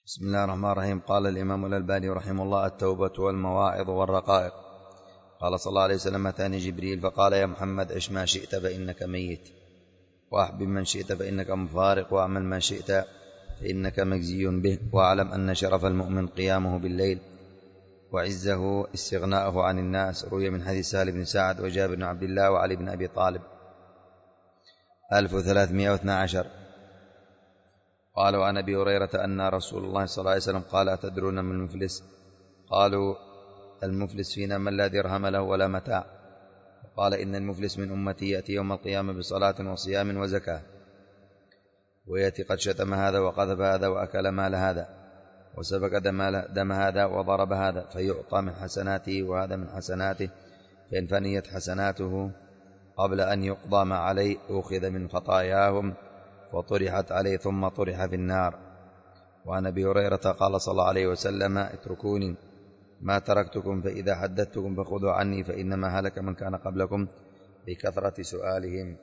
بسم الله الرحمن الرحيم. قال الإمام الألباني رحمه الله: التوبة والمواعظ والرقائق. قال صلى الله عليه وسلم: أتاني جبريل فقال: يا محمد، عش ما شئت فإنك ميت، وأحبب من شئت فإنك مفارق، وأعمل ما شئت فإنك مجزي به، واعلم أن شرف المؤمن قيامه بالليل، وعزه استغناءه عن الناس. روي من حديث سهل بن سعد وجابر بن عبد الله وعلي بن أبي طالب. 1312. قال: وعن أبي هريرة أن رسول الله صلى الله عليه وسلم قال: أتدرون من المفلس؟ قالوا: المفلس فينا من لا درهم له ولا متاع. قال: إن المفلس من أمتي يأتي يوم القيامة بصلاة وصيام وزكاة، ويأتي قد شتم هذا وقذف هذا وأكل مال هذا وسفك دم هذا وضرب هذا، فيعطى من حسناته وهذا من حسناته، فإن فنيت حسناته قبل أن يقضى ما عليه أخذ من خطاياهم وطرحت عليه ثم طرح في النار. وعن أبي هريرة قال صلى الله عليه وسلم: اتركوني ما تركتكم، فإذا حدثتكم فخذوا عني، فإنما هلك من كان قبلكم بكثرة سؤالهم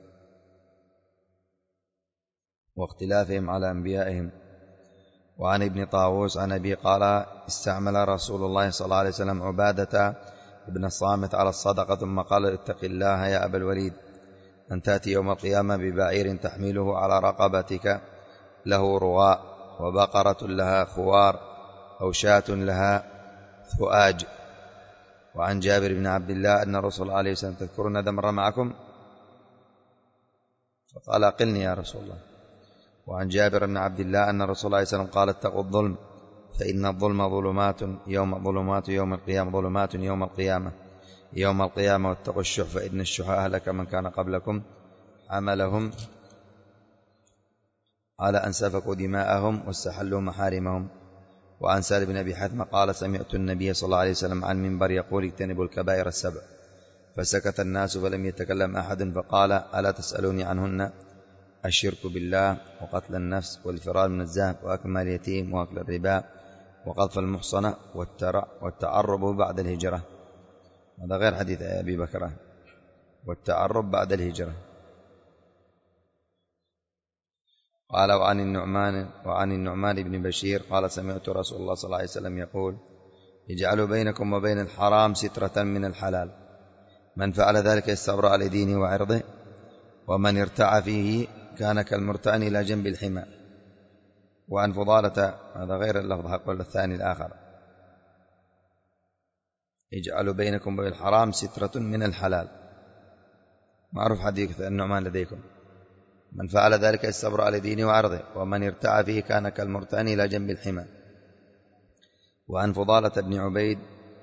واختلافهم على أنبيائهم. وعن ابن طاووس عن أبي قال: استعمل رسول الله صلى الله عليه وسلم عبادة ابن الصامت على الصدقة، ثم قال: اتق الله يا أبا الوليد، أن تأتي يوم القيامة ببعير تحمله على رقبتك له رغاء، وبقرة لها خوار، أو شاة لها ثؤاج. وعن جابر بن عبد الله أن رسول الله عليه وسلم: تذكرون ذا مر معكم؟ فقال: أقلني يا رسول الله. وعن جابر بن عبد الله أن رسول الله صلى الله عليه وسلم قال: اتقوا الظلم، فإن الظلم ظلمات يوم القيامة، ظلمات يوم القيامة، واتقوا الشح، فإن الشح أهلك من كان قبلكم، حملهم على أن سفكوا دماءهم واستحلوا محارمهم. وعن سالم بن أبي حثمة قال: سمعت النبي صلى الله عليه وسلم عن منبر يقول: اجتنبوا الكبائر السبع، فسكت الناس فلم يتكلم أحد، فقال: ألا تسألوني عنهن؟ الشرك بالله، وقتل النفس، والفرار من الذهب، وأكل مال اليتيم، وأكل الربا، وقذف المحصنة، والتعرب بعد الهجرة. هذا غير حديث أبي بكر. والتعرب بعد الهجرة. قال: وعن النعمان بن بشير قال: سمعت رسول الله صلى الله عليه وسلم يقول: اجعلوا بينكم وبين الحرام سترة من الحلال، من فعل ذلك استبرأ لدينه وعرضه، ومن ارتع فيه كان كالمرتعن إلى جنب الحمى. وعن فضالة، هذا غير اللفظ حق الثاني الآخر: اجعلوا بينكم وبين الحرام سترة من الحلال. معروف حديث النعمان لديكم: من فعل ذلك استبرأ لدينه وعرضه، ومن ارتع فيه كان كالمرتعن إلى جنب الحمى. وعن فضالة بن عبيد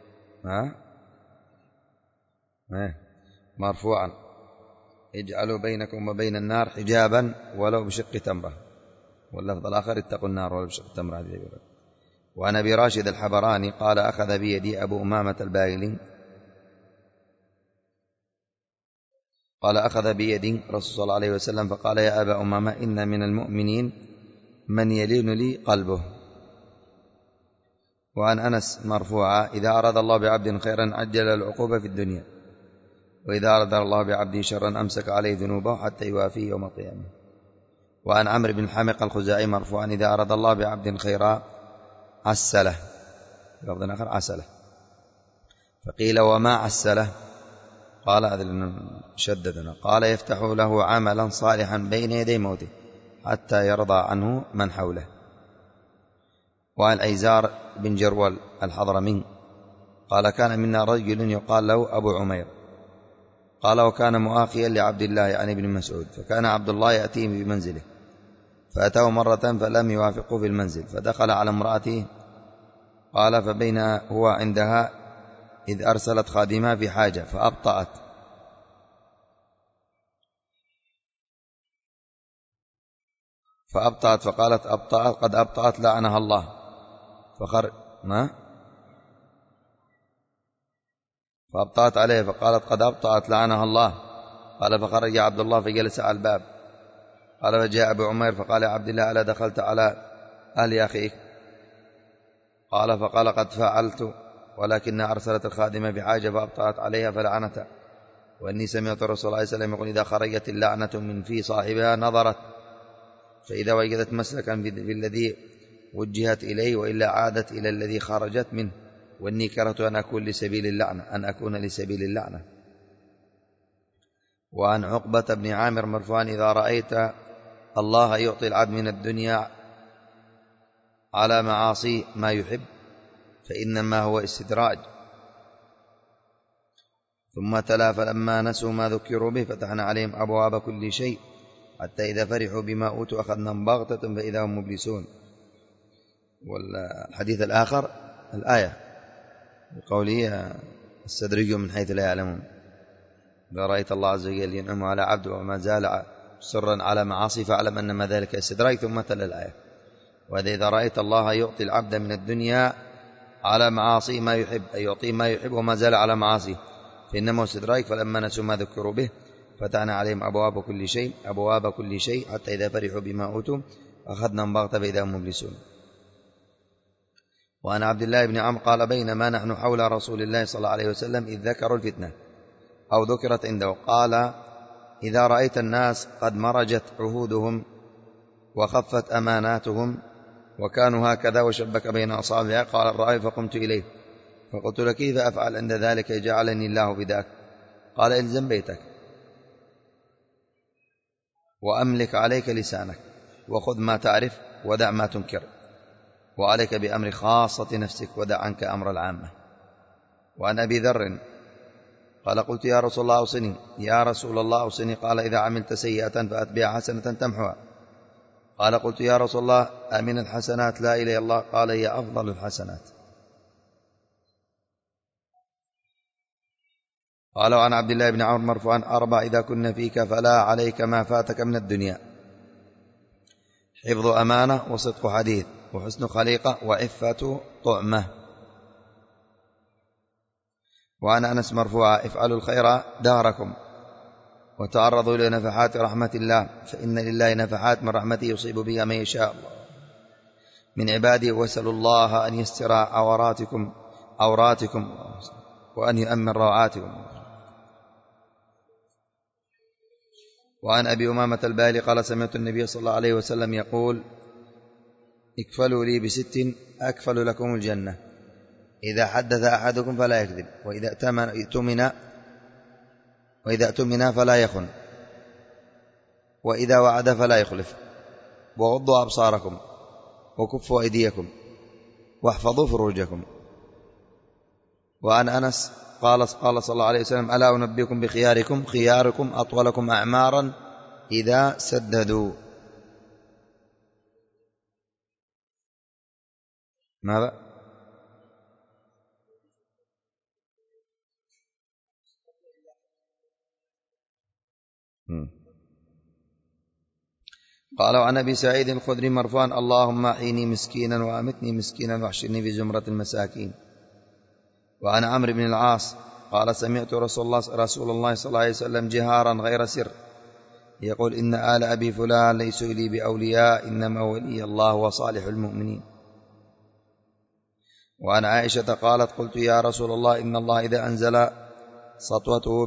مرفوعا: اجعلوا بينكم وبين النار حجابا ولو بشق تمرة. واللفظ الآخر: اتقوا النار ولو بشق تمرة. وعن أبي راشد الحبراني قال: أخذ بيدي أبو أمامة الباهلي، قال: أخذ بيدي رسول صلى الله عليه وسلم فقال: يا أبا أمامة، إن من المؤمنين من يلين لي قلبه. وعن أنس مرفوعا: إذا أراد الله بعبد خيرا عجل العقوبة في الدنيا، وإذا أراد الله بعبد شرا أمسك عليه ذنوبه حتى يوافيه يوم القيامة. وعن عمرو بن الحمق الخزاعي مرفوعا: إذا أراد الله بعبد خيرا عسله، لفظ آخر عسله. فقيل: وما عسله؟ قال: هذا شددنا. قال: يفتح له عملا صالحا بين يدي موته حتى يرضى عنه من حوله. وعن أيزار بن جرول الحضرمي قال: كان منا رجل يقال له أبو عمير، قال: وكان مؤاخيا لعبد الله يعني ابن مسعود، فكان عبد الله يأتيه بمنزله، فأتاه مرة فلم يوافقه في المنزل، فدخل على امرأته، قال: فبين هو عندها إذ أرسلت خادمها في حاجة فأبطأت فقالت: قد أبطأت لعنها الله. فأبطأت عليه فقالت: قد أبطأت لعنها الله. قال: فخرج عبد الله فجلس على الباب. قال: فجاء أبو عمير فقال: يا عبد الله، ألا دخلت على أهل أخيك؟ فقال: قد فعلت، ولكنها أرسلت الخادمة بحاجة فأبطأت عليها فلعنتها. وإني سمعت الرسول صلى الله عليه وسلم يقول: إذا خرجت اللعنة من في صاحبها نظرت، فإذا وجدت مسلكا في الذي وجهت إليه، وإلا عادت إلى الذي خرجت منه، وإني كرهت أن أكون لسبيل اللعنة. وعن عقبة بن عامر مرفوعا: إذا رأيت الله يعطي العبد من الدنيا على معاصي ما يحب فإنما هو استدراج. ثم تلا: فلما نسوا ما ذكروا به فتحنا عليهم أبواب كل شيء حتى إذا فرحوا بما أوتوا أخذناهم بغتة فإذا هم مبلسون. والحديث الآخر الآية بقوله: استدرجوا من حيث لا يعلمون. إذا رأيت الله عز وجل ينعم على عبد وما زال سرا على معاصي فاعلم أنما ذلك استدراج. ثم تلا الآية: وإذا رأيت الله يعطي العبد من الدنيا على معاصي ما يحب، أي يعطيه ما يحب وما زال على معاصي، فإنما استدراج. فلما نسوا ما ذكروا به فتحنا عليهم أبواب كل شيء حتى إذا فرحوا بما أوتوا أخذناهم بغتة فإذا هم مبلسون. وعن عبد الله بن عمرو قال: بينما نحن حول رسول الله صلى الله عليه وسلم إذ ذكروا الفتنة أو ذكرت عنده، قال: إذا رأيت الناس قد مرجت عهودهم وخفت أماناتهم وكانوا هكذا، وشبك بين أصابعه، قال الرأي فقمت إليه فقلت له: كيف أفعل عند ذلك جعلني الله بذاك؟ قال: الزم بيتك وأملك عليك لسانك وخذ ما تعرف ودع ما تنكر، وعليك بأمر خاصة نفسك ودع عنك أمر العامة. وعن أبي ذر قال: قلت يا رسول الله أوصني. قال: إذا عملت سيئة فأتبع حسنة تمحوها. قال: قلت يا رسول الله أمن الحسنات لا إله إلا الله؟ قال: هي أفضل الحسنات. قال: وعن عبد الله بن عمرو مرفوعا: 4 إذا كن فيك فلا عليك ما فاتك من الدنيا: حفظ أمانة، وصدق حديث، وحسن خليقة، وعفة طعمة. وعن أنس مرفوعا: افعلوا الخير داركم وتعرضوا لنفحات رحمة الله، فإن لله نفحات من رحمته يصيب بها من يشاء من عباده، واسألوا الله أن يستر عوراتكم وأن يؤمن روعاتكم. وعن أبي أمامة الباهلي قال: سمعت النبي صلى الله عليه وسلم يقول: اكفلوا لي ب6 أكفل لكم الجنة: إذا حدث أحدكم فلا يكذب، وإذا اؤتمن فلا يخن، وإذا وعد فلا يخلف، وغضوا أبصاركم وكفوا أيديكم واحفظوا فروجكم. وعن أنس قال صلى الله عليه وسلم: ألا أنبئكم بخياركم؟ خياركم أطولكم أعمارا إذا سددوا. ماذا؟ قال: وعن أبي سعيد الخدري مرفوعا: اللهم أحيني مسكينا وأمتني مسكينا واحشرني في زمرة المساكين. وعن عمرو بن العاص قال: سمعت رسول الله صلى الله عليه وسلم جهارا غير سر يقول: إن آل أبي فلان ليسوا لي بأولياء، إنما ولي الله وصالح المؤمنين. وعن عائشة قالت: قلت يا رسول الله إن الله إذا أنزل سطوته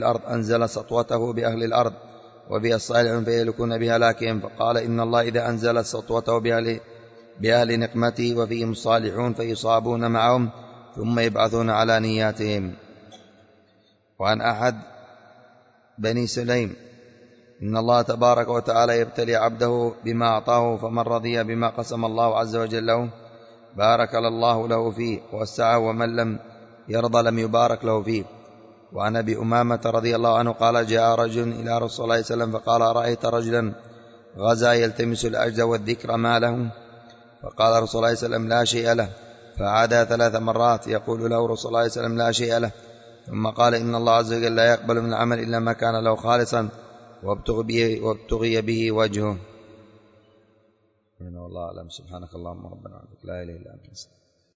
بأهل الأرض وبها الصالحون فيهلكون بهلاكهم، فقال: إن الله إذا أنزل سطوته بأهل نقمته وفيهم الصالحون فيصابون معهم ثم يبعثون على نياتهم. وعن أحد بني سليم: إن الله تبارك وتعالى يبتلي عبده بما أعطاه، فمن رضي بما قسم الله عز وجل له بارك الله له فيه ووسعه، ومن لم يرضى لم يبارك له فيه. وعن أبي أمامة رضي الله عنه قال: جاء رجل إلى رسول الله صلى الله عليه وسلم فقال: أرأيت رجلا غزا يلتمس الأجر والذكر ما له؟ فقال رسول الله صلى الله عليه وسلم: لا شيء له. فعاد 3 مرات يقول له رسول الله صلى الله عليه وسلم: لا شيء له. ثم قال: إن الله عز وجل لا يقبل من العمل إلا ما كان له خالصا وابتغي به وجهه. والله أعلم. سبحانك اللهم ربنا وبحمدك، لا إله إلا أنت.